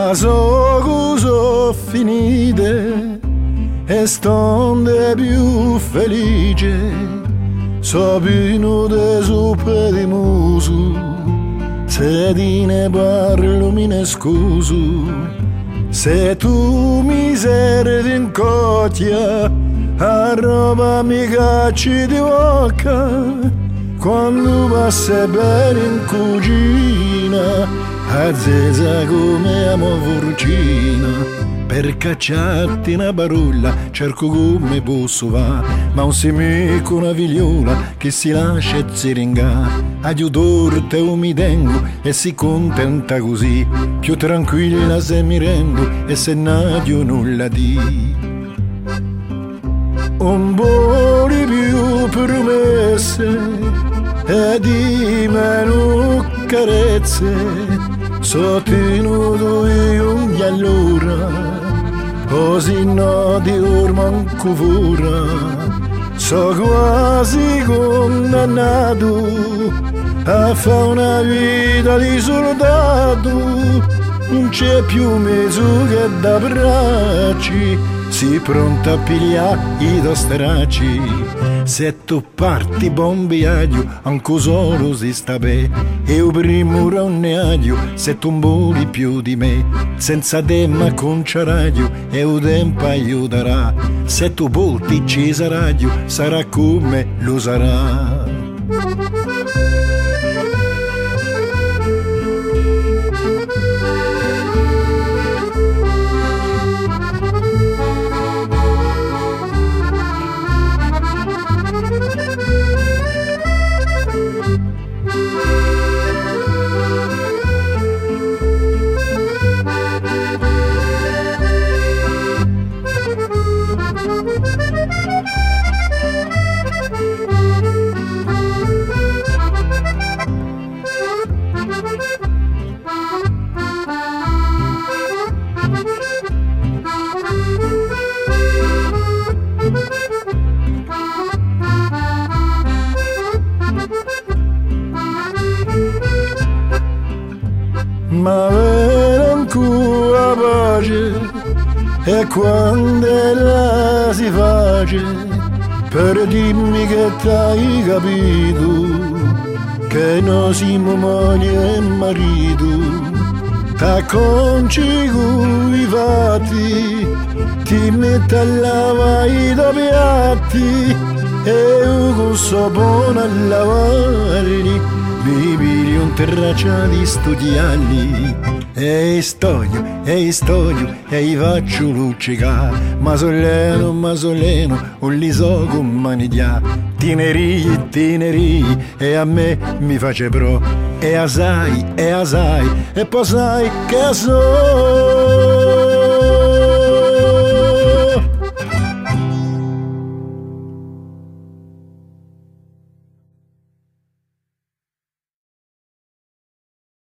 ma so finite e stonde più felice, so pieno de zuppe di musu, se ti ne parlo mi ne scuso, se tu mi servi in cocchia, a roba mi cacci di bocca, quando passi bene in cucina, azzesa come amo vorcina. Per cacciarti una parola cerco come posso va, ma un semecco una vigliola che si lascia e ziringa. Aiutorte o mi tengo e si contenta così, più tranquilla se mi rendo e se nadio nulla di. Un po' di più promesse e di meno carezze, so tenuto io allora, così no di ormanco fora, so quasi condannato a fare una vita di soldato, non c'è più mezzo che da bracci, si pronta a pigliare i dostracci. Se tu parti buon viaggio, anche solo si sta bene, e il primo ronneaglio, se tu voli più di me, senza te ma con ciaraglio, e il tempo aiuterà, se tu volti ci sarà come lo sarà. Ma vera ancora pace e quando la si face, per dirmi che t'hai capito che noi siamo moglie e marito, t'acconci coi fatti, ti metti a lavare i tuoi piatti e io con so buono a lavare, mi pigli un terraccia di studiarli e stoglio, e faccio luccicare, ma soleno, un liso con manidia, tinerii, e a me mi face pro, e asai, e poi sai che so.